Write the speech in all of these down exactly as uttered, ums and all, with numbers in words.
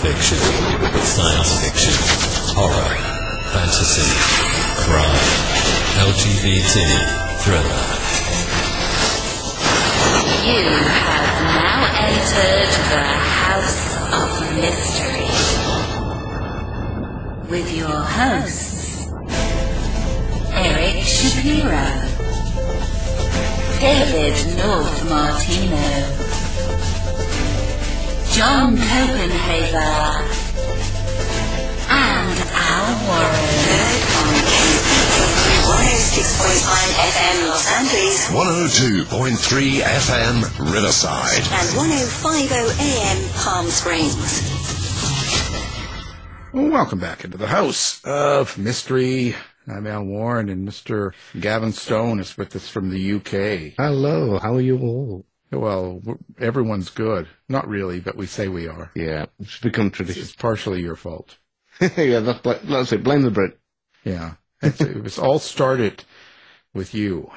Fiction, science fiction, horror, fantasy, crime, L G B T, thriller. You have now entered the House of Mystery with your hosts, Eric Shapiro, David North Martino, John Copenhaver, and Al Warren. On one oh six point five F M Los Angeles, one oh two point three F M Riverside, and one oh five point oh A M Palm Springs. Welcome back into the House of Mystery. I'm Al Warren, and Mister Gavin Stone is with us from the U K. Hello, how are you all? Well, everyone's good. Not really, but we say we are. Yeah, it's become tradition. It's partially your fault. yeah, that's, that's it. Blame the Brit. Yeah. It's, it was all started with you.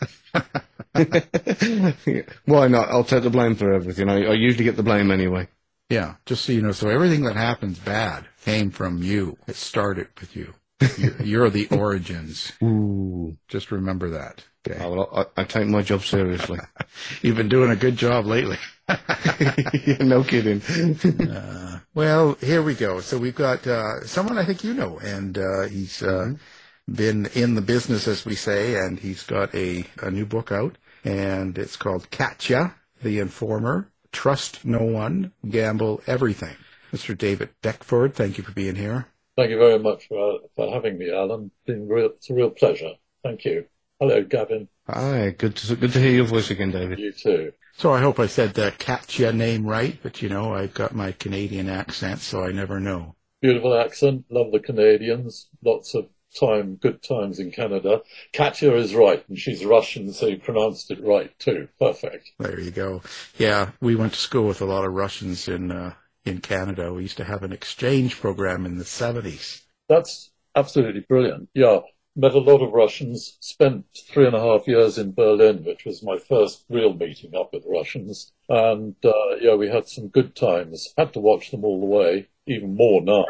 Why not? I'll take the blame for everything. I, I usually get the blame anyway. Yeah, just so you know. So everything that happens bad came from you. It started with you. You're, you're the origins. Ooh. Just remember that. Okay. Oh, well, I, I take my job seriously. You've been doing a good job lately. yeah, no kidding. uh, well, here we go. So we've got uh, someone I think you know, and uh, he's uh, mm-hmm. been in the business, as we say, and he's got a, a new book out, and it's called Katya, the Informer. Trust no one, gamble everything. Mister David Beckford, thank you for being here. Thank you very much for, for having me, Alan. It's been real, it's a real pleasure. Thank you. Hello, Gavin. Hi, good to, good to hear your voice again, David. You too. So I hope I said the Katya name right, but you know, I've got my Canadian accent, so I never know. Beautiful accent. Love the Canadians. Lots of time, good times in Canada. Katya is right, and she's Russian, so you pronounced it right too. Perfect. There you go. Yeah, we went to school with a lot of Russians in uh, in Canada. We used to have an exchange program in the seventies. That's absolutely brilliant. Yeah, met a lot of Russians. Spent three and a half years in Berlin, which was my first real meeting up with Russians. And uh, yeah, we had some good times. Had to watch them all the way. Even more now.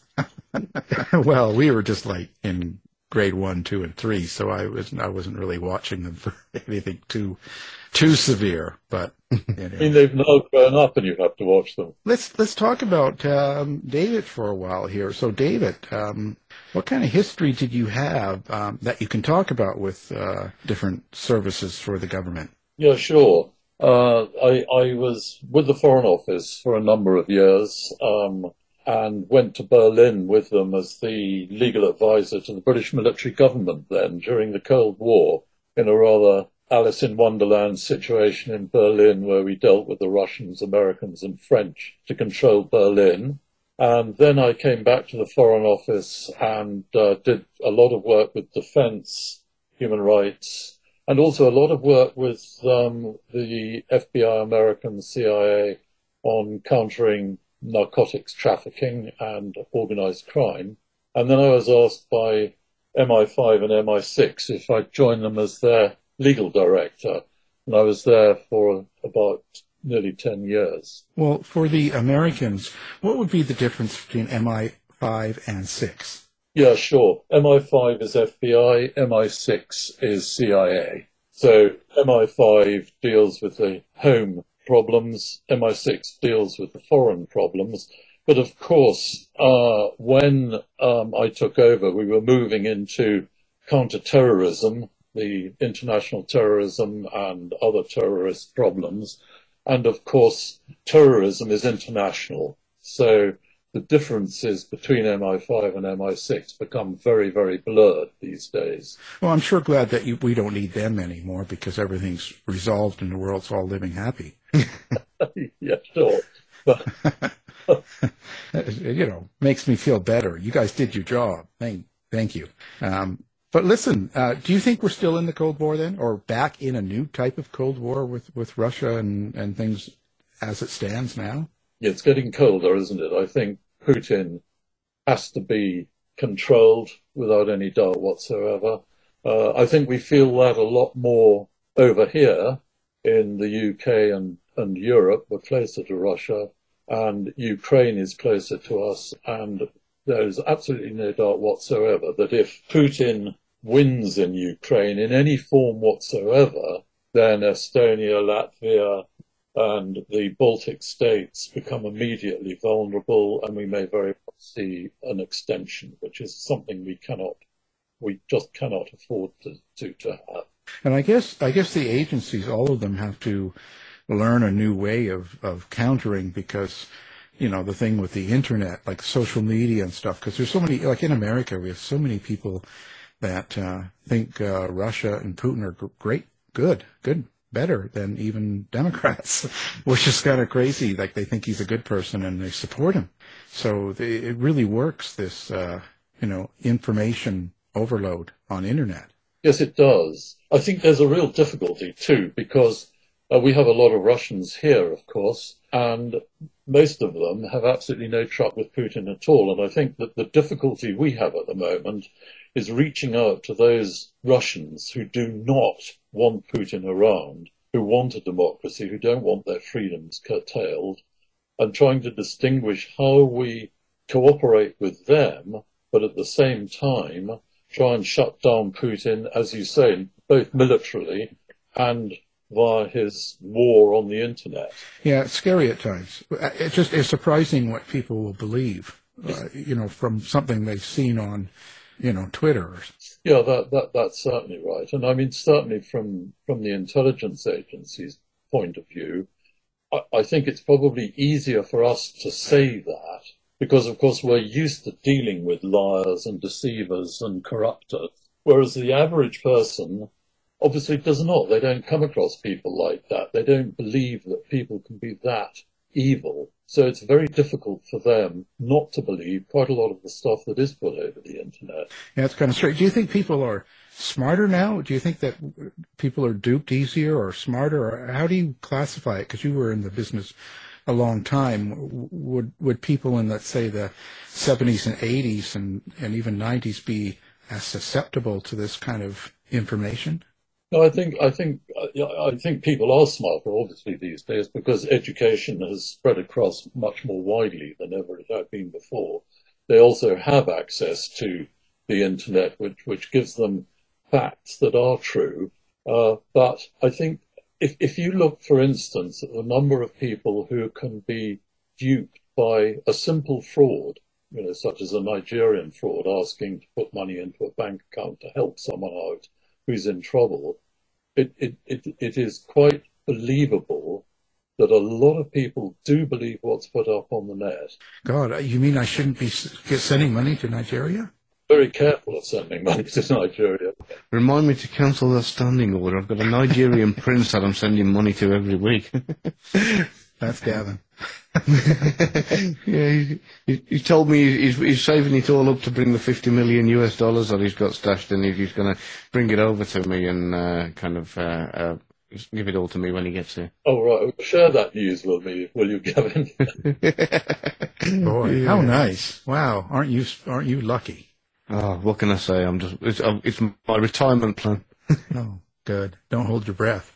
Well, we were just like in grade one, two, and three, so I was I wasn't really watching them for anything too too severe. But you know. I mean, they've now grown up, and you have to watch them. Let's let's talk about um, David for a while here. So, David, um, what kind of history did you have um, that you can talk about with uh, different services for the government? Yeah, sure. Uh, I I was with the Foreign Office for a number of years. Um, and went to Berlin with them as the legal advisor to the British military government then during the Cold War in a rather Alice in Wonderland situation in Berlin where we dealt with the Russians, Americans and French to control Berlin. And then I came back to the Foreign Office and uh, did a lot of work with defense, human rights, and also a lot of work with um, the F B I, American C I A on countering narcotics trafficking and organized crime. And then I was asked by M I five and M I six if I'd join them as their legal director. And I was there for about nearly ten years. Well, for the Americans, what would be the difference between M I five and six? Yeah, sure. M I five is F B I, M I six is C I A. So M I five deals with the home problems, M I six deals with the foreign problems. But of course, uh, when um, I took over, we were moving into counter-terrorism, the international terrorism and other terrorist problems. And of course, terrorism is international. So the differences between M I five and M I six become very, very blurred these days. Well, I'm sure glad that you, we don't need them anymore because everything's resolved and the world's all living happy. Yeah, sure. But you know, makes me feel better. You guys did your job. Thank, thank you. Um, but listen, uh, do you think we're still in the Cold War then, or back in a new type of Cold War with, with Russia and, and things as it stands now? Yeah, it's getting colder, isn't it? I think Putin has to be controlled without any doubt whatsoever. Uh, I think we feel that a lot more over here in the U K and, and Europe. We're closer to Russia. and Ukraine is closer to us, and there is absolutely no doubt whatsoever that if Putin wins in Ukraine in any form whatsoever, then Estonia, Latvia, and the Baltic states become immediately vulnerable, and we may very well see an extension, which is something we cannot, we just cannot afford to, to, to have. And I guess, I guess the agencies, all of them, have to learn a new way of, of countering, because, you know, the thing with the internet, like social media and stuff, because there's so many, like in America, we have so many people that uh, think uh, Russia and Putin are g- great, good, good, better than even Democrats, which is kind of crazy. Like, they think he's a good person and they support him. So they, it really works, this, uh, you know, information overload on internet. Yes, it does. I think there's a real difficulty too, because uh, we have a lot of Russians here, of course, and most of them have absolutely no truck with Putin at all. And I think that the difficulty we have at the moment is reaching out to those Russians who do not want Putin around, who want a democracy, who don't want their freedoms curtailed, and trying to distinguish how we cooperate with them, but at the same time try and shut down Putin, as you say, both militarily and via his war on the internet. Yeah, it's scary at times. It's just, it's surprising what people will believe, uh, you know, from something they've seen on, you know, Twitter. Yeah, that, that that's certainly right. And I mean, certainly from, from the intelligence agency's point of view, I, I think it's probably easier for us to say that because, of course, we're used to dealing with liars and deceivers and corruptors, whereas the average person obviously does not. They don't come across people like that. They don't believe that people can be that evil. So it's very difficult for them not to believe quite a lot of the stuff that is put over the internet. Yeah, it's kind of strange. Do you think people are smarter now? Do you think that people are duped easier or smarter? Or how do you classify it? Because you were in the business a long time. Would would people in, let's say, the seventies and eighties and, and even nineties be as susceptible to this kind of information? No, I think I think I think people are smarter, obviously, these days because education has spread across much more widely than ever it had been before. They also have access to the internet, which which gives them facts that are true. Uh, but I think if if you look, for instance, at the number of people who can be duped by a simple fraud, you know, such as a Nigerian fraud, asking to put money into a bank account to help someone out who's in trouble, it, it, it, it is quite believable that a lot of people do believe what's put up on the net. God, you mean I shouldn't be sending money to Nigeria? Very careful of sending money to Nigeria. Remind me to cancel that standing order. I've got a Nigerian prince that I'm sending money to every week. That's Gavin. Yeah, he, he, he told me he's, he's saving it all up to bring the fifty million U S dollars that he's got stashed in. He's going to bring it over to me and uh, kind of uh, uh, give it all to me when he gets here. Oh, right. Share that news with me, will you, Gavin? Boy, Yeah. how nice. Wow, aren't you aren't you lucky? Oh, what can I say? I'm just, it's, uh, it's my retirement plan. Oh, good. Don't hold your breath.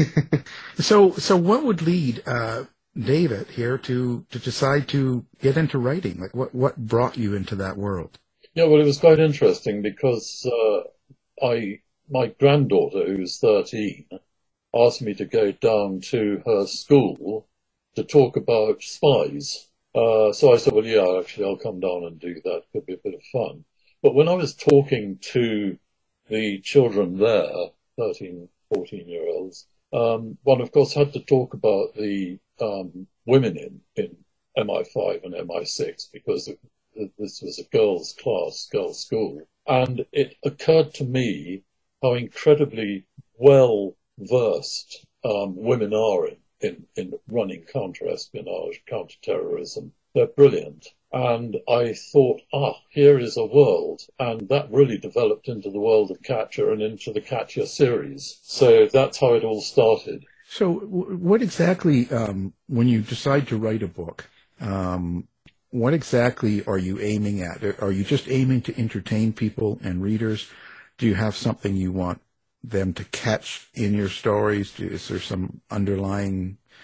so, so what would lead uh, David here to, to decide to get into writing? Like, what, what brought you into that world? Yeah, well, it was quite interesting because uh, I, my granddaughter, who's thirteen, asked me to go down to her school to talk about spies. Uh, so I said, well, yeah, actually, I'll come down and do that. Could be a bit of fun. But when I was talking to the children there, thirteen, fourteen-year-olds, um, one, of course, had to talk about the um, women in, in M I five and M I six because it, this was a girls' class, girls' school. And it occurred to me how incredibly well-versed um, women are in, in, in running counter-espionage, counter-terrorism. They're brilliant. And I thought, ah, here is a world. And that really developed into the world of Katya and into the Katya series. So that's how it all started. So w- what exactly, um, when you decide to write a book, um, what exactly are you aiming at? Are you just aiming to entertain people and readers? Do you have something you want them to catch in your stories? Is there some underlying,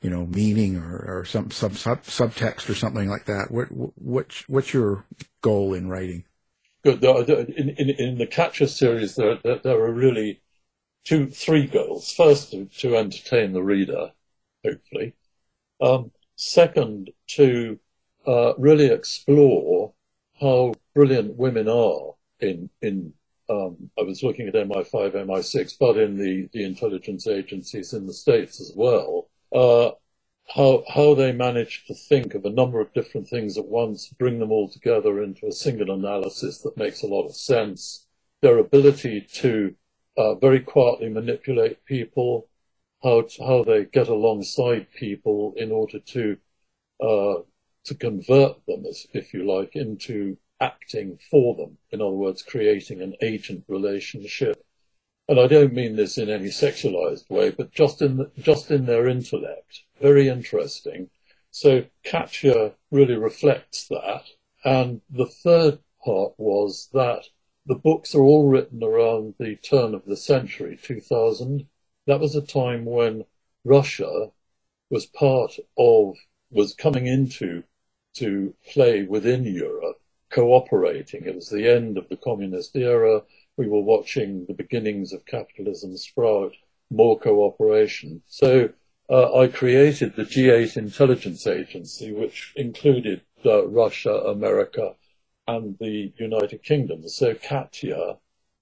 you know, meaning or, or some, some sub, subtext or something like that? What, what's, what's your goal in writing? Good. In, in, in the Catcher series, there, there, there are really two, three goals. First, to, to entertain the reader, hopefully. Um, second, to uh, really explore how brilliant women are in, in um, I was looking at M I five, M I six, but in the, the intelligence agencies in the States as well. Uh, how how they manage to think of a number of different things at once, bring them all together into a single analysis that makes a lot of sense. Their ability to uh, very quietly manipulate people, how to, how they get alongside people in order to uh, to convert them, as, if you like, into acting for them. In other words, creating an agent relationship. And I don't mean this in any sexualized way, but just in the, just in their intellect. Very interesting. So Katya really reflects that. And the third part was that the books are all written around the turn of the century, two thousand. That was a time when Russia was part of, was coming into to play within Europe, cooperating. It was the end of the communist era. We were watching the beginnings of capitalism sprout, more cooperation. So uh, I created the G eight intelligence agency, which included uh, Russia, America, and the United Kingdom. So Katya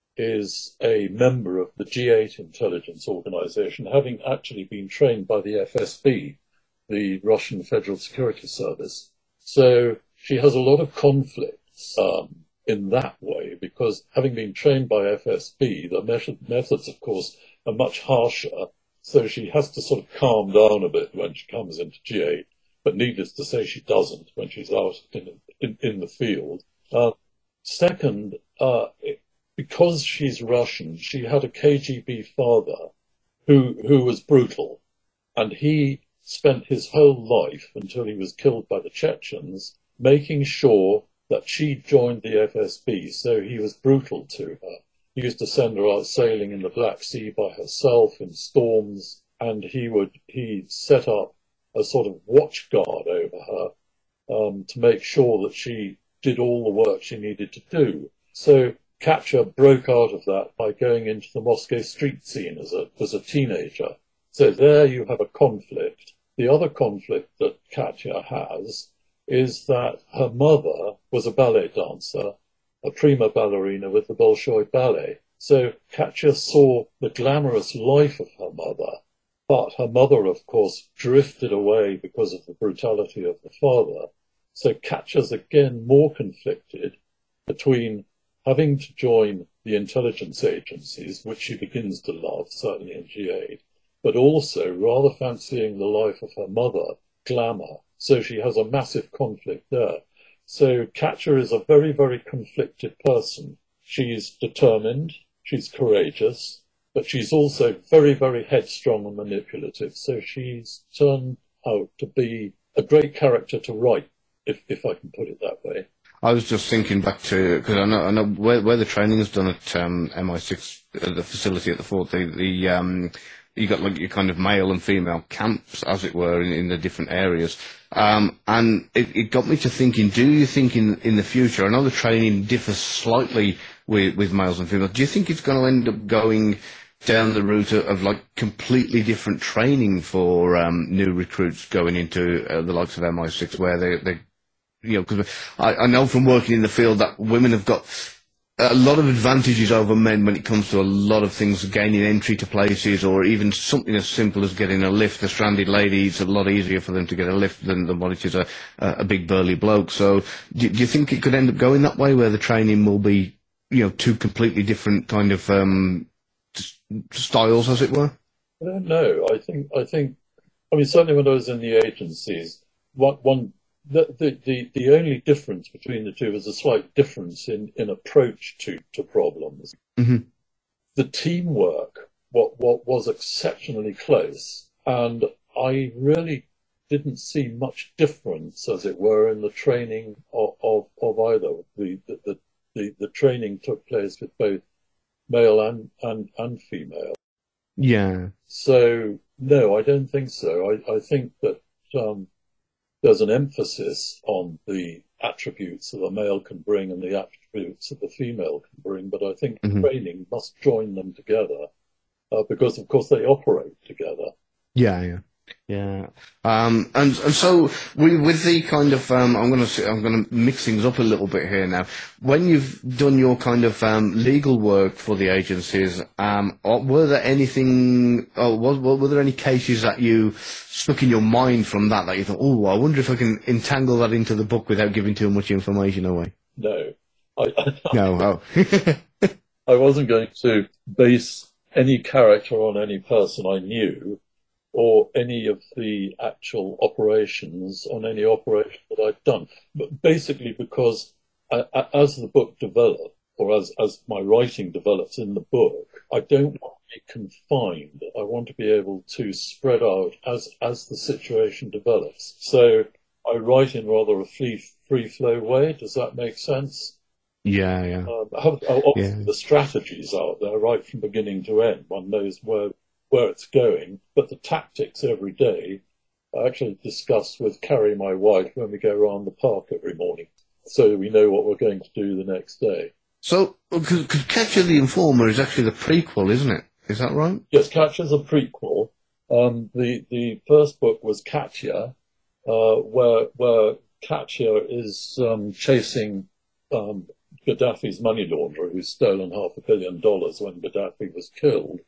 is a member of the G eight intelligence organization, having actually been trained by the F S B, the Russian Federal Security Service. So she has a lot of conflicts um, in that way, because having been trained by F S B, the method, methods, of course, are much harsher. So she has to sort of calm down a bit when she comes into G eight. But needless to say, she doesn't when she's out in, in, in the field. Uh, second, uh, it, because she's Russian, she had a K G B father who who was brutal, and he spent his whole life until he was killed by the Chechens making sure that she joined the F S B. So he was brutal to her. He used to send her out sailing in the Black Sea by herself in storms, and he would he set up a sort of watchguard over her um, to make sure that she did all the work she needed to do. So Katya broke out of that by going into the Moscow street scene as a as a teenager. So there you have a conflict. The other conflict that Katya has is that her mother was a ballet dancer, a prima ballerina with the Bolshoi Ballet. So Katya saw the glamorous life of her mother, but her mother, of course, drifted away because of the brutality of the father. So Katya's again more conflicted between having to join the intelligence agencies, which she begins to love, certainly in G eight, but also rather fancying the life of her mother, glamour. So she has a massive conflict there. So Katya is a very, very conflicted person. She's determined, she's courageous, but she's also very, very headstrong and manipulative. So she's turned out to be a great character to write, if, if I can put it that way. I was just thinking back to, because I know, I know where, where the training is done at um, M I six, uh, the facility at the fort, the, the um, you got like your kind of male and female camps, as it were, in, in the different areas. Um, and it, it got me to thinking, do you think in, in the future, I know the training differs slightly with, with males and females, do you think it's going to end up going down the route of, of like completely different training for um, new recruits going into uh, the likes of M I six, where they, they you know, because I, I know from working in the field that women have got a lot of advantages over men when it comes to a lot of things, gaining entry to places, or even something as simple as getting a lift. A stranded lady, it's a lot easier for them to get a lift than, than what it is a, a big burly bloke. So do, do you think it could end up going that way, where the training will be, you know, two completely different kind of um, styles, as it were? I don't know. I think, I think, I mean, certainly when I was in the agencies, one, one The, the, the, the only difference between the two is a slight difference in, in approach to, to problems. Mm-hmm. The teamwork what, what was exceptionally close, and I really didn't see much difference, as it were, in the training of, of, of either. The, the, the, the training took place with both male and, and, and female. Yeah. So No, I don't think so. I, I think that um, there's an emphasis on the attributes that a male can bring and the attributes that the female can bring, but I think Mhm. training must join them together uh, because, of course, they operate together. Yeah, yeah, yeah. Um, and and so we, with the kind of um, I'm gonna s- I'm gonna mix things up a little bit here now. When you've done your kind of um, legal work for the agencies, um, or were there anything? Oh, was, were there any cases that you stuck in your mind from that that you thought, oh, I wonder if I can entangle that into the book without giving too much information away? No, I, No. Oh. I wasn't going to base any character on any person I knew or any of the actual operations on any operation that I'd done. But basically because I, I, as the book developed, or as, as my writing develops in the book, I don't want to be confined. I want to be able to spread out as, as the situation develops. So I write in rather a free, free flow way. Does that make sense? Yeah, yeah. Um, I have, obviously, Yeah. the strategies out there right from beginning to end. One knows where where it's going, but the tactics every day I actually discuss with Carrie, my wife, when we go around the park every morning, so we know what we're going to do the next day. So, because Catcher the Informer is actually the prequel, isn't it? Is that right? Yes, Katya's a prequel. Um, the the first book was Katya, uh, where where Katya is um, chasing um, Gaddafi's money launderer, who's stolen half a billion dollars when Gaddafi was killed.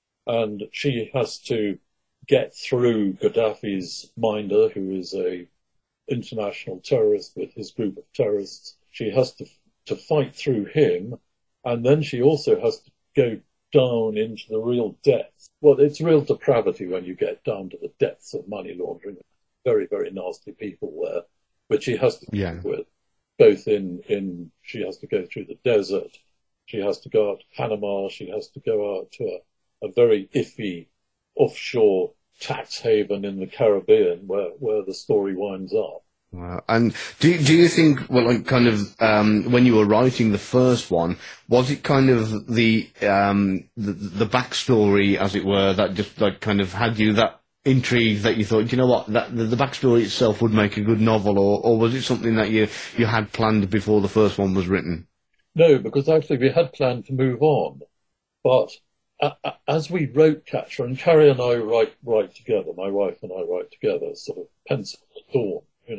And she has to get through Gaddafi's minder, who is a international terrorist with his group of terrorists. She has to to fight through him, and then she also has to go down into the real depths. Well, it's real depravity when you get down to the depths of money laundering. Very, very nasty people there, which she has to Yeah. deal with. Both in, in she has to go through the desert, she has to go out to Panama, she has to go out to a a very iffy offshore tax haven in the Caribbean where, where the story winds up. Wow. And do do you think, well, like, kind of, um, when you were writing the first one, was it kind of the um, the, the backstory, as it were, that just like kind of had you that intrigue that you thought, you know what, that the, the backstory itself would make a good novel, or or was it something that you you had planned before the first one was written? No, because actually we had planned to move on, but uh, uh, as we wrote Catcher, and Carrie and I write write together, my wife and I write together, sort of pencil at dawn, you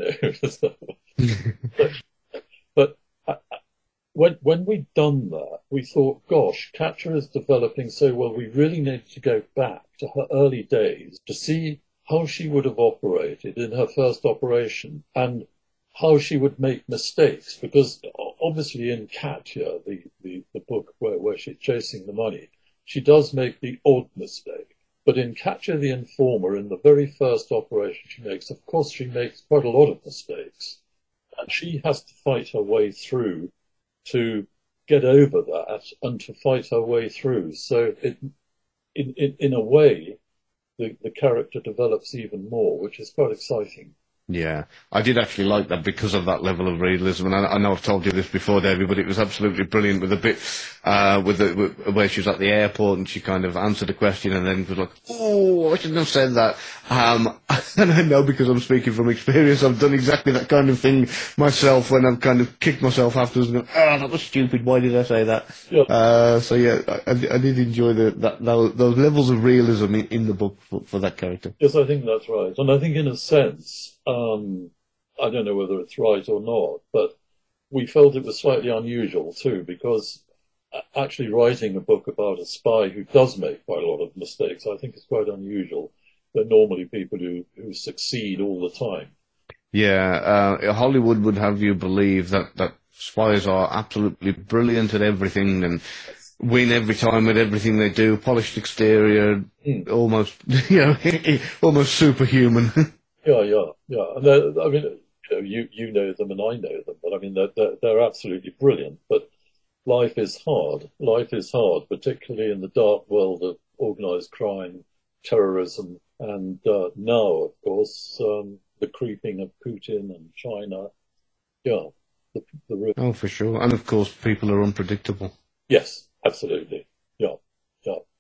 know. But uh, when when we'd done that, we thought, gosh, Catcher is developing so well, we really need to go back to her early days to see how she would have operated in her first operation and how she would make mistakes. Because obviously in Katya, the, the, the book where, where she's chasing the money, she does make the odd mistake. But in Katya the Informer, in the very first operation she makes, of course she makes quite a lot of mistakes. And she has to fight her way through to get over that and to fight her way through. So it, in, in, in a way, the, the character develops even more, which is quite exciting. Yeah, I did actually like that because of that level of realism, and I, I know I've told you this before, David, but it was absolutely brilliant with the bit uh, with the with, where she was at the airport and she kind of answered a question and then was like, "Oh, I shouldn't have said that." Um, and I know because I'm speaking from experience, I've done exactly that kind of thing myself when I've kind of kicked myself afterwards and gone, "Oh, that was stupid. Why did I say that?" Yeah. Uh, so yeah, I, I did enjoy the that those, those levels of realism in, in the book for, for that character. Yes, I think that's right. And I think in a sense, um, I don't know whether it's right or not, but we felt it was slightly unusual too, because actually writing a book about a spy who does make quite a lot of mistakes, I think is quite unusual. They're normally people who, who succeed all the time. Yeah, uh, Hollywood would have you believe that, that spies are absolutely brilliant at everything and win every time with everything they do, polished exterior, Mm. almost, you know, almost superhuman. Yeah, yeah, yeah. And they're- I mean, you know, you, you know them and I know them, but I mean, they're, they're, they're absolutely brilliant. But life is hard. Life is hard, particularly in the dark world of organized crime, terrorism, and uh, now, of course, um, the creeping of Putin and China. Yeah, the, the real- Oh, for sure. And of course, people are unpredictable. yes, absolutely. Yeah, yeah.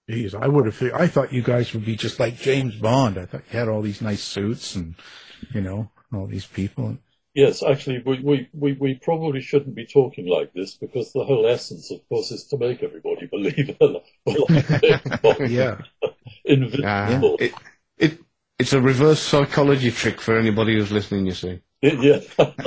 Geez, I would have. Figured, I thought you guys would be just like James Bond. I thought you had all these nice suits and, you know, all these people. Yes, actually, we, we, we, we probably shouldn't be talking like this because the whole essence, of course, is to make everybody believe it. Yeah. Invisible. Uh, it, it, it's a reverse psychology trick for anybody who's listening, you see. Yeah,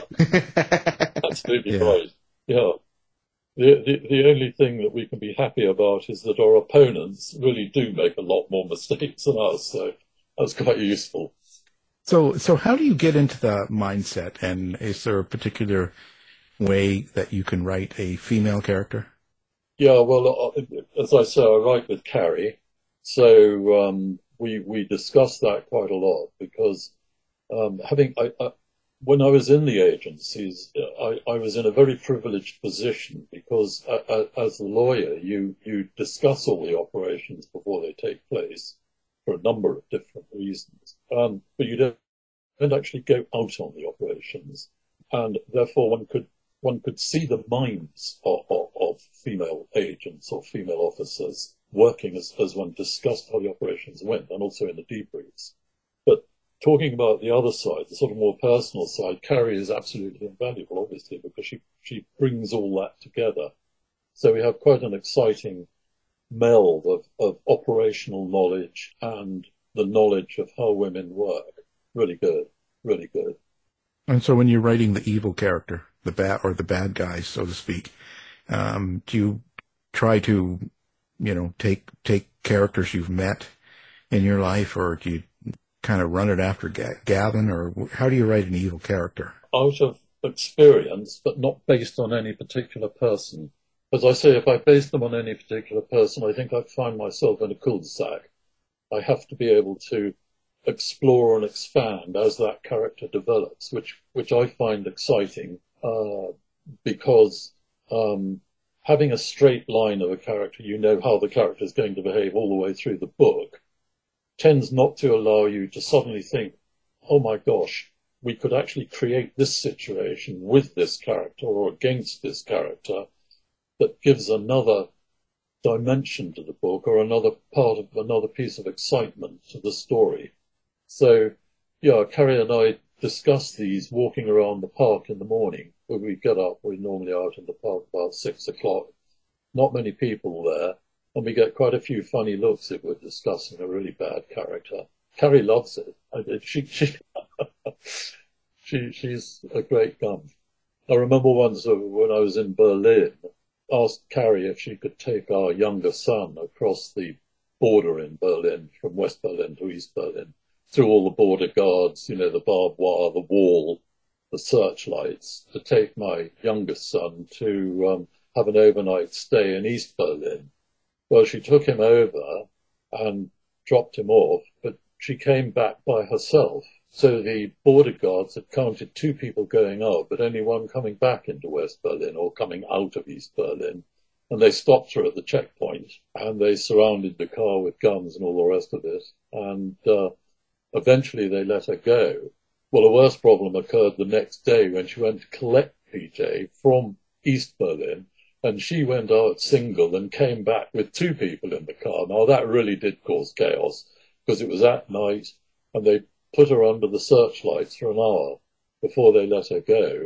absolutely Yeah. right. Yeah. The, the the only thing that we can be happy about is that our opponents really do make a lot more mistakes than us, so that's quite useful. So, so how do you get into the mindset? And is there a particular way that you can write a female character? Yeah, well, uh, as I say, I write with Carrie, so um, we we discuss that quite a lot because um, having I, I, when I was in the agencies, I, I was in a very privileged position because uh, uh, as a lawyer, you you discuss all the operations before they take place for a number of different reasons, um, but you don't, don't actually go out on the operations, and therefore one could one could see the minds of, of, of female agents or female officers working as, as one discussed how the operations went, and also in the debriefs. But talking about the other side, the sort of more personal side, Carrie is absolutely invaluable, obviously, because she, she brings all that together. So we have quite an exciting meld of, of operational knowledge and the knowledge of how women work. Really good, really good. And so when you're writing the evil character, the bad or the bad guys, so to speak, um, do you try to, you know, take take characters you've met in your life, or do you kind of run it after Ga- Gavin, or how do you write an evil character? Out of experience, but not based on any particular person. As I say, if I base them on any particular person, I think I'd find myself in a cul-de-sac. I have to be able to explore and expand as that character develops, which which I find exciting uh, because um, having a straight line of a character, you know how the character is going to behave all the way through the book, tends not to allow you to suddenly think, oh my gosh, we could actually create this situation with this character or against this character that gives another dimension to the book or another part of another piece of excitement to the story. So, yeah, Carrie and I discuss these walking around the park in the morning. When we get up, we're normally out in the park about six o'clock. Not many people there, and we get quite a few funny looks if we're discussing a really bad character. Carrie loves it. She, she, she, she's a great gun. I remember once when I was in Berlin, asked Carrie if she could take our younger son across the border in Berlin, from West Berlin to East Berlin, through all the border guards, you know, the barbed wire, the wall, the searchlights, to take my youngest son to um, have an overnight stay in East Berlin. Well, she took him over and dropped him off, but she came back by herself. So the border guards had counted two people going out, but only one coming back into West Berlin or coming out of East Berlin. And they stopped her at the checkpoint and they surrounded the car with guns and all the rest of it. And uh, eventually they let her go. Well, the worst problem occurred the next day when she went to collect P J from East Berlin, and she went out single and came back with two people in the car. Now, that really did cause chaos because it was at night and they put her under the searchlights for an hour before they let her go.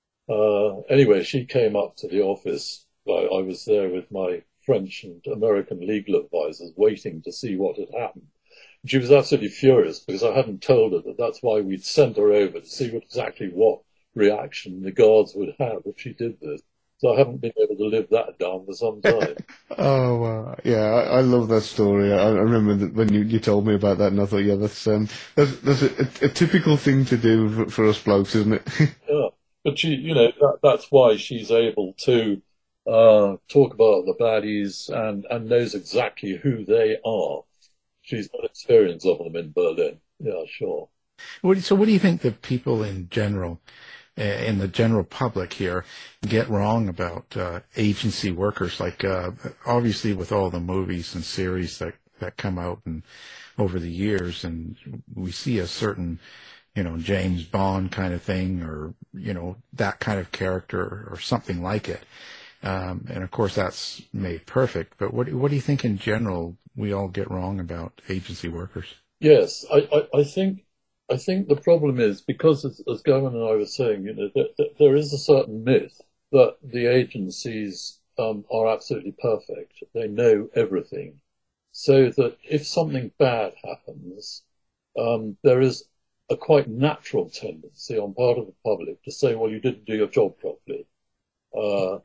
Uh, anyway, she came up to the office. I, I was there with my French and American legal advisors waiting to see what had happened. She was absolutely furious because I hadn't told her that that's why we'd sent her over to see what, exactly what reaction the guards would have if she did this. So I haven't been able to live that down for some time. Oh, uh, yeah, I, I love that story. I, I remember that when you, you told me about that, and I thought, yeah, that's um, that's, that's a, a, a typical thing to do for, for us blokes, isn't it? Yeah, but she, you know, that, that's why she's able to uh, talk about the baddies and, and knows exactly who they are. She's got experience of them in Berlin. Yeah, sure. What, so what do you think that people in general, uh, in the general public here, get wrong about uh, agency workers? Like, uh, obviously with all the movies and series that, that come out and over the years, and we see a certain, you know, James Bond kind of thing, or, you know, that kind of character or something like it. Um, and of course that's made perfect, but what, what do you think in general we all get wrong about agency workers. Yes, I, I, I think I think the problem is because, as, as Gavin and I were saying, you know, that, that there is a certain myth that the agencies um, are absolutely perfect. They know everything, so that if something bad happens, um, there is a quite natural tendency on part of the public to say, "Well, you didn't do your job properly, uh,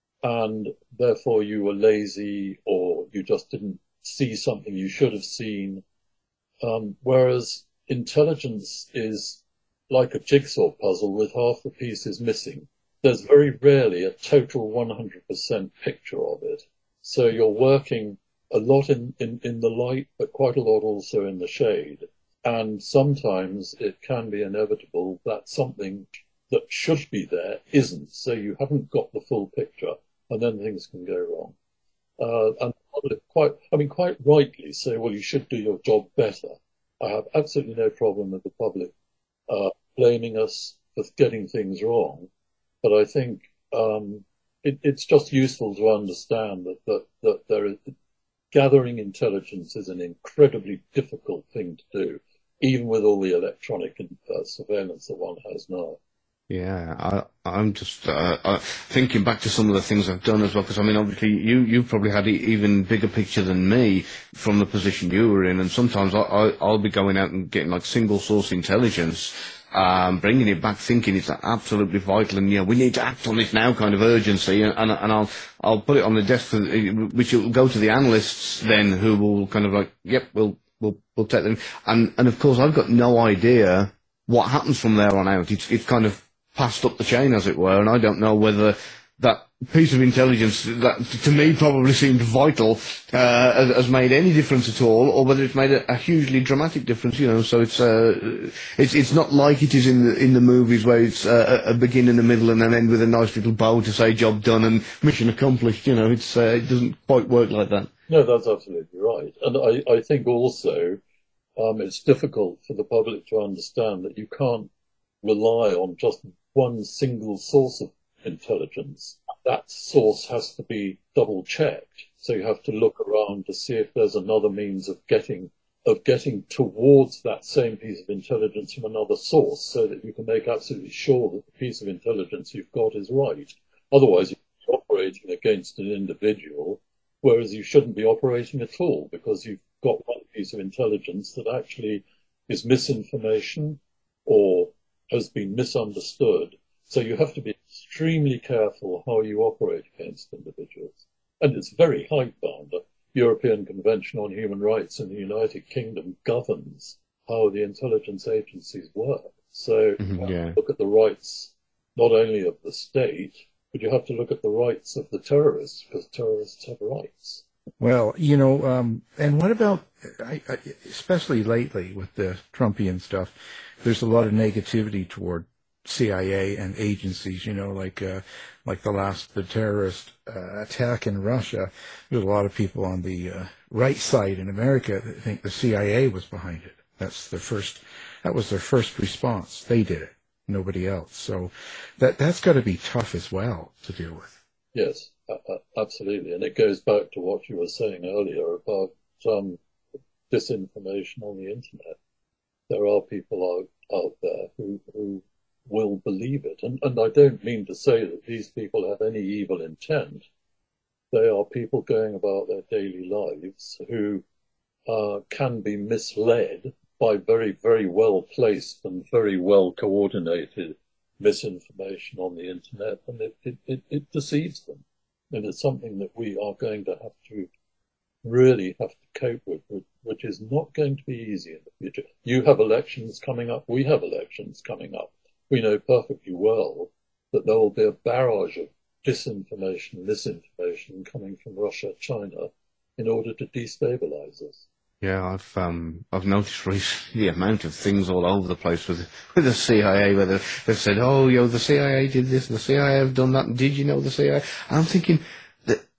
and therefore you were lazy, or you just didn't see something you should have seen." Um, whereas intelligence is like a jigsaw puzzle with half the pieces missing. There's very rarely a total one hundred percent picture of it. So you're working a lot in, in, in the light, but quite a lot also in the shade. And sometimes it can be inevitable that something that should be there isn't. So you haven't got the full picture, and then things can go wrong. Uh, and quite, I mean, quite rightly say, well, you should do your job better. I have absolutely no problem with the public uh, blaming us for getting things wrong, but I think um, it, it's just useful to understand that that, that there is, gathering intelligence is an incredibly difficult thing to do, even with all the electronic uh, surveillance that one has now. Yeah, I, I'm just uh, uh, thinking back to some of the things I've done as well, because I mean, obviously, you you probably had an even bigger picture than me from the position you were in, and sometimes I, I, I'll be going out and getting like single source intelligence, um, bringing it back, thinking it's absolutely vital, and you know, we need to act on this now, kind of urgency, and, and, and I'll I'll put it on the desk, for, which will go to the analysts then, who will kind of like, yep, we'll we'll we'll take them, and and of course I've got no idea what happens from there on out. It's it's kind of passed up the chain, as it were, and I don't know whether that piece of intelligence that to me probably seemed vital uh, has, has made any difference at all, or whether it's made a, a hugely dramatic difference. You know, so it's uh, it's it's not like it is in the in the movies where it's uh, a begin and a middle and an end with a nice little bow to say job done and mission accomplished. You know, it's uh, it doesn't quite work like that. No, that's absolutely right, and I I think also um, it's difficult for the public to understand that you can't rely on just one single source of intelligence. That source has to be double checked. So you have to look around to see if there's another means of getting of getting towards that same piece of intelligence from another source, so that you can make absolutely sure that the piece of intelligence you've got is right. Otherwise, you're operating against an individual, whereas you shouldn't be operating at all, because you've got one piece of intelligence that actually is misinformation or has been misunderstood. So you have to be extremely careful how you operate against individuals. And it's very hidebound. The European Convention on Human Rights in the United Kingdom governs how the intelligence agencies work. So Mm-hmm, you have yeah. to look at the rights not only of the state, but you have to look at the rights of the terrorists, because terrorists have rights. Well, you know, um, and what about, I, I, especially lately with the Trumpian stuff, there's a lot of negativity toward C I A and agencies, you know, like uh, like the last, the terrorist uh, attack in Russia. There's a lot of people on the uh, right side in America that think the C I A was behind it. That's the first, that was their first response. They did it, nobody else. So that, that's got to be tough as well to deal with. Yes, uh, absolutely. And it goes back to what you were saying earlier about um, disinformation on the internet. There are people out, out there who, who will believe it. And, and I don't mean to say that these people have any evil intent. They are people going about their daily lives who uh, can be misled by very, very well placed and very well coordinated misinformation on the internet, and it, it, it, it deceives them. And it's something that we are going to have to really have to cope with, which is not going to be easy in the future. You have elections coming up. We have elections coming up. We know perfectly well that there will be a barrage of disinformation, misinformation coming from Russia, China, in order to destabilize us. Yeah, I've um I've noticed recently the amount of things all over the place with with the C I A, where they've, they've said, oh, yo, the C I A did this, and the C I A have done that, and did you know the C I A? And I'm thinking that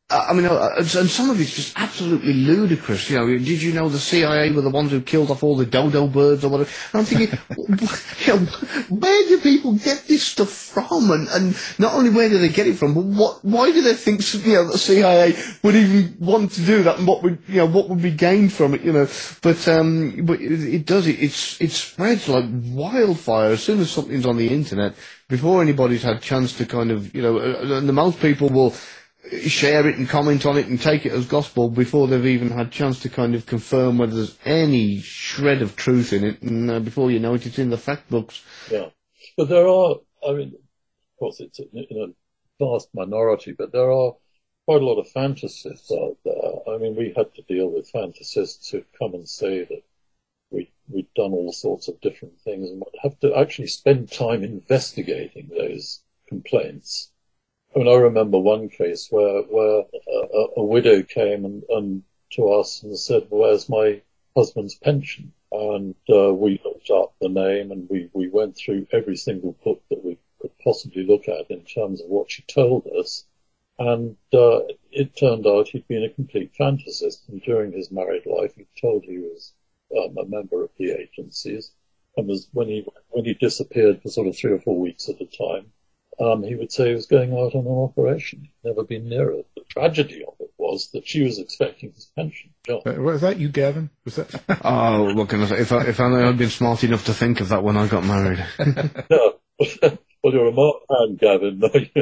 I mean, uh, and some of it's just absolutely ludicrous. You know, did you know the C I A were the ones who killed off all the dodo birds or whatever? And I'm thinking, you know, where do people get this stuff from? And, and not only where do they get it from, but what? Why do they think, you know, the C I A would even want to do that? And what would, you know, what would be gained from it? You know, but um, but it, it does it. It's it spreads like wildfire as soon as something's on the internet. Before anybody's had a chance to kind of, you know, and the most people will share it and comment on it and take it as gospel before they've even had a chance to kind of confirm whether there's any shred of truth in it, and uh, before you know it, it's in the fact books. Yeah, but there are, I mean, of course it's in a vast minority, but there are quite a lot of fantasists out there. I mean, we had to deal with fantasists who come and say that we, we'd done all sorts of different things and have to actually spend time investigating those complaints. I mean, I remember one case where where a, a widow came and, and to us and said, "Where's my husband's pension?" And uh, we looked up the name and we, we went through every single book that we could possibly look at in terms of what she told us. And uh, it turned out he'd been a complete fantasist. And during his married life, he told he was um, a member of the agencies, and was when he when he disappeared for sort of three or four weeks at a time. Um, he would say he was going out on an operation. He'd never been near it. The tragedy of it was that she was expecting his pension. John. Uh, was that you, Gavin? Was that? Oh, what can I say? If I, if I had been smart enough to think of that when I got married. No. Well, you're a marked man, Gavin.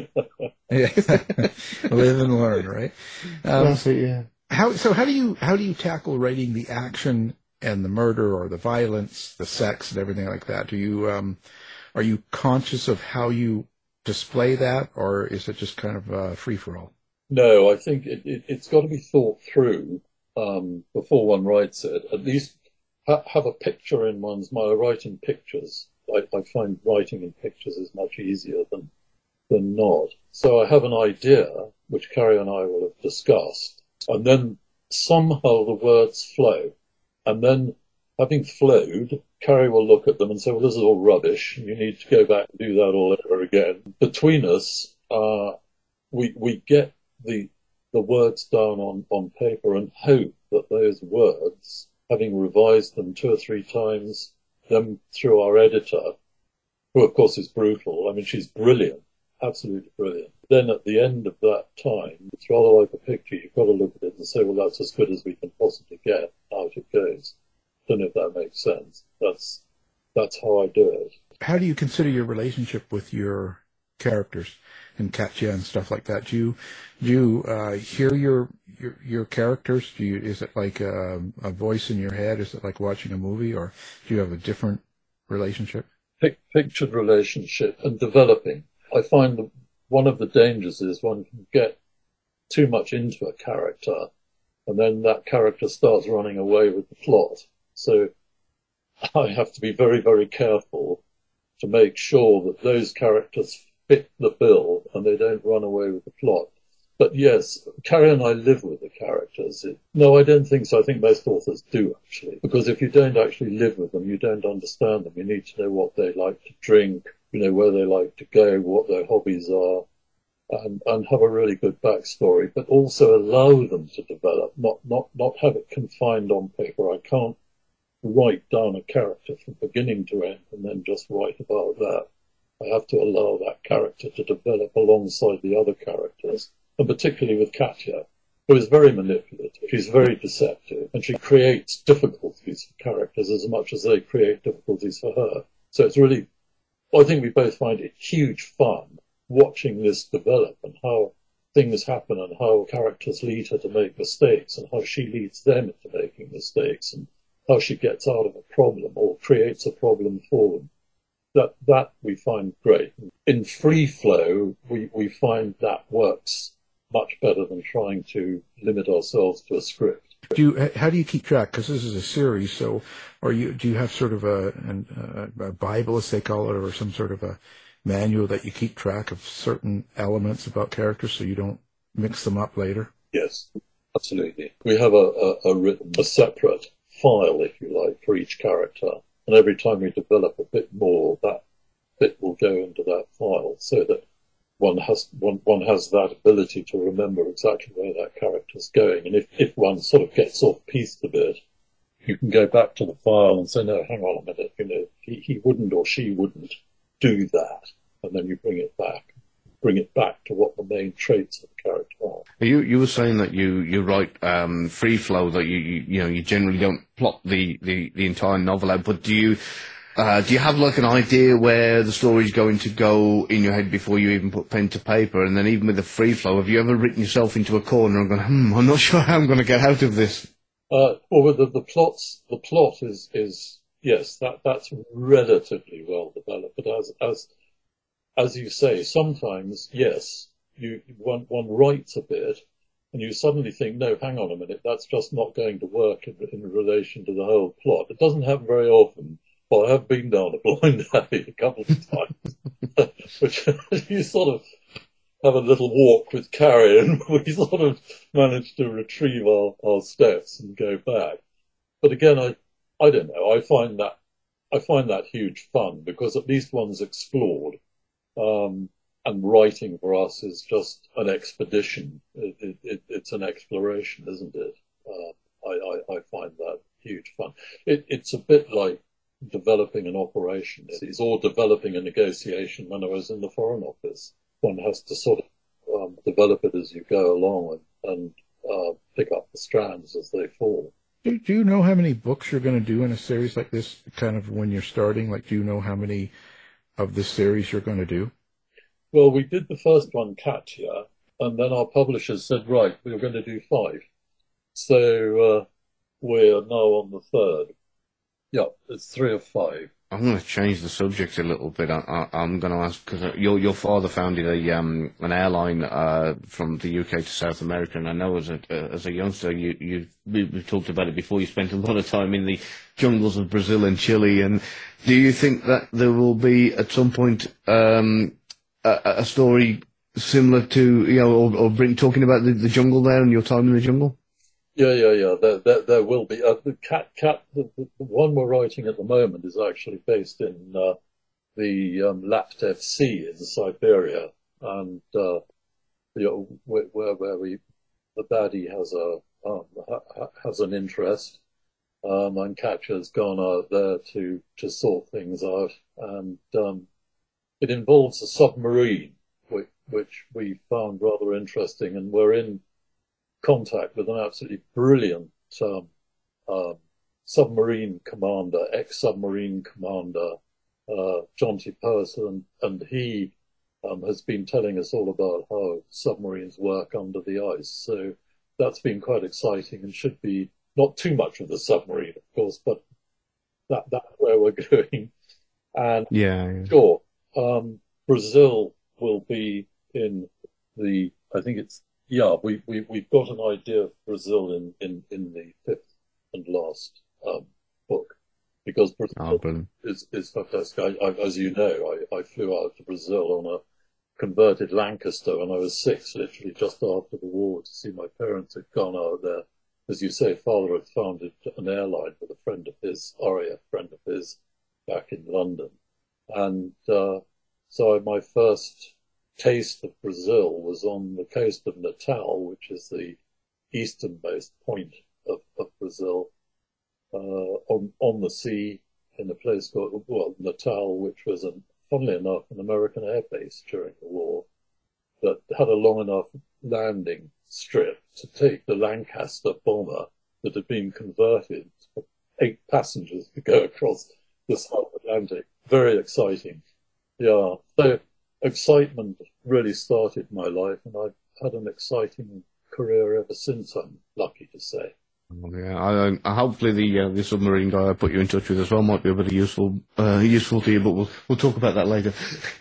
Yeah. Live and learn, right? Um, That's it, yeah. How, so how do you how do you tackle writing the action and the murder or the violence, the sex and everything like that? Do you um, are you conscious of how you display that, or is it just kind of uh, free for all? No, I think it, it, it's got to be thought through um, before one writes it. At least ha- have a picture in one's mind. I write in pictures. I, I find writing in pictures is much easier than than not. So I have an idea, which Carrie and I will have discussed, and then somehow the words flow. And then, having flowed, Carrie will look at them and say, well, this is all rubbish, and you need to go back and do that all over again. Between us, uh, we we get the the words down on, on paper and hope that those words, having revised them two or three times, them through our editor, who of course is brutal. I mean, she's brilliant, absolutely brilliant. Then at the end of that time, it's rather like a picture. You've got to look at it and say, well, that's as good as we can possibly get. Out it goes. Don't know if that makes sense. That's that's how I do it. How do you consider your relationship with your characters in Katya and stuff like that? Do you do you uh, hear your, your your characters? Do you is it like a, a voice in your head? Is it like watching a movie, or do you have a different relationship? Pic- pictured relationship and developing. I find that one of the dangers is one can get too much into a character, and then that character starts running away with the plot. So I have to be very, very careful to make sure that those characters fit the bill and they don't run away with the plot. But yes, Carrie and I live with the characters. It, no, I don't think so. I think most authors do, actually. Because if you don't actually live with them, you don't understand them. You need to know what they like to drink, you know, where they like to go, what their hobbies are, and, and have a really good backstory, but also allow them to develop, not, not, not have it confined on paper. I can't write down a character from beginning to end and then just write about that. I have to allow that character to develop alongside the other characters, and particularly with Katya, who is very manipulative. She's very deceptive, and she creates difficulties for characters as much as they create difficulties for her. So it's really, I think we both find it huge fun watching this develop and how things happen and how characters lead her to make mistakes and how she leads them into making mistakes and how she gets out of a problem or creates a problem for them. That that we find great. In free flow, we, we find that works much better than trying to limit ourselves to a script. Do you, how do you keep track? Because this is a series, so are you do you have sort of a, an, a Bible, as they call it, or some sort of a manual that you keep track of certain elements about characters so you don't mix them up later? Yes, absolutely. We have a, a, a written, a separate file, if you like, for each character. And every time we develop a bit more, that bit will go into that file so that one has one, one has that ability to remember exactly where that character's going. And if, if one sort of gets off piste a bit, you can go back to the file and say, no, hang on a minute, you know, he, he wouldn't or she wouldn't do that. And then you bring it back, bring it back to what the main traits of the character are. You you were saying that you you write um, free flow, that you, you you know you generally don't plot the, the, the entire novel out, but do you uh, do you have like an idea where the story's going to go in your head before you even put pen to paper? And then even with the free flow, have you ever written yourself into a corner and gone, hmm, I'm not sure how I'm going to get out of this? Uh, well, the the plots the plot is is yes, that that's relatively well developed, but as as as you say, sometimes yes. You one one writes a bit, and you suddenly think, no, hang on a minute, that's just not going to work in, in relation to the whole plot. It doesn't happen very often, but I have been down a blind alley a couple of times, which you sort of have a little walk with Carrie, and we sort of manage to retrieve our, our steps and go back. But again, I I don't know. I find that I find that huge fun because at least one's explored. Um, And writing for us is just an expedition. It, it, it, it's an exploration, isn't it? Uh, I, I, I find that huge fun. It, it's a bit like developing an operation. It's all developing a negotiation when I was in the Foreign Office. One has to sort of um, develop it as you go along and, and uh, pick up the strands as they fall. Do, do you know how many books you're going to do in a series like this, kind of when you're starting? Like, do you know how many of this series you're going to do? Well, we did the first one, Katya, and then our publishers said, right, we were going to do five. So uh, we're now on the third. Yeah, it's three of five. I'm going to change the subject a little bit. I, I, I'm going to ask, because your your father founded a um, an airline uh, from the U K to South America, and I know as a uh, as a youngster, you you we've talked about it before. You spent a lot of time in the jungles of Brazil and Chile. And do you think that there will be at some point um, A, a story similar to, you know, or, or bring, talking about the, the jungle there and your time in the jungle? Yeah, yeah, yeah. There, there, there will be. Uh, the cat, cat. The, the one we're writing at the moment is actually based in uh, the um, Laptev Sea in Siberia, and uh, you know, where, where we the baddie has a um, ha, has an interest, um, and Katya's gone out there to to sort things out, and um, it involves a submarine, which, which we found rather interesting, and we're in contact with an absolutely brilliant um, uh, submarine commander, ex-submarine commander, uh, Jonty Person, and he um, has been telling us all about how submarines work under the ice. So that's been quite exciting and should be not too much of the submarine, of course, but that that's where we're going. And yeah, yeah. sure. Um, Brazil will be in the, I think it's, yeah, we, we, we've got an idea of Brazil in, in, in the fifth and last um, book, because Brazil oh, is, is fantastic. I, I, as you know, I, I flew out to Brazil on a converted Lancaster when I was six, literally just after the war, to see my parents had gone out there. As you say, father had founded an airline with a friend of his, R A F friend of his, back in London. And uh, so my first taste of Brazil was on the coast of Natal, which is the easternmost point of, of Brazil, uh, on, on the sea in a place called, well, Natal, which was, a, funnily enough, an American air base during the war that had a long enough landing strip to take the Lancaster bomber that had been converted for eight passengers to go across the South Atlantic. Very exciting. Yeah. So excitement really started my life, and I've had an exciting career ever since, I'm lucky to say. Oh, yeah, I, I, hopefully the uh, the submarine guy I put you in touch with as well might be a bit useful uh, useful to you, but we'll we'll talk about that later.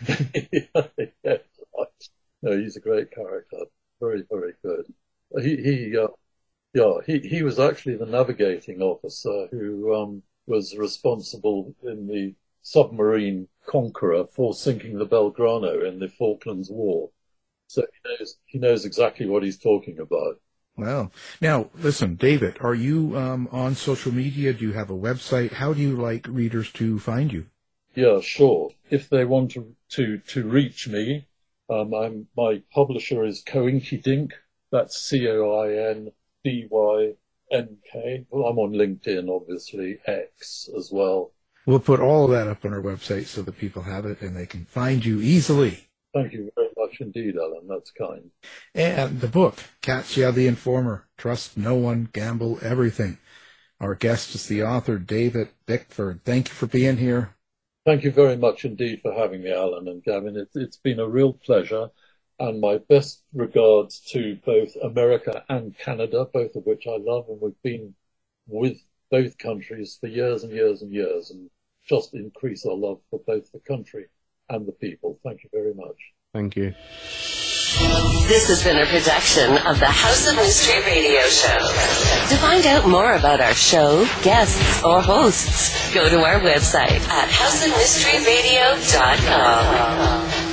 yeah, yeah, right. No, he's a great character. Very, very good. He he uh, yeah he he was actually the navigating officer who um, was responsible in the submarine Conqueror for sinking the Belgrano in the Falklands War. So he knows he knows exactly what he's talking about. Well, now listen, David, are you um, on social media? Do you have a website? How do you like readers to find you? Yeah, sure. If they want to to, to reach me, Um, I'm, my publisher is Coinkydink. That's C O I N D Y N K. Well, I'm on LinkedIn, obviously, X as well. We'll put all of that up on our website so that people have it and they can find you easily. Thank you very much indeed, Alan. That's kind. And the book, Katya the Informer, Trust No One, Gamble Everything. Our guest is the author, David Bickford. Thank you for being here. Thank you very much indeed for having me, Alan and Gavin. It, it's been a real pleasure. And my best regards to both America and Canada, both of which I love. And we've been with both countries for years and years and years, and just increase our love for both the country and the people. Thank you very much. Thank you. This has been a production of the House of Mystery Radio Show. To find out more about our show, guests, or hosts, go to our website at house of mystery radio dot com.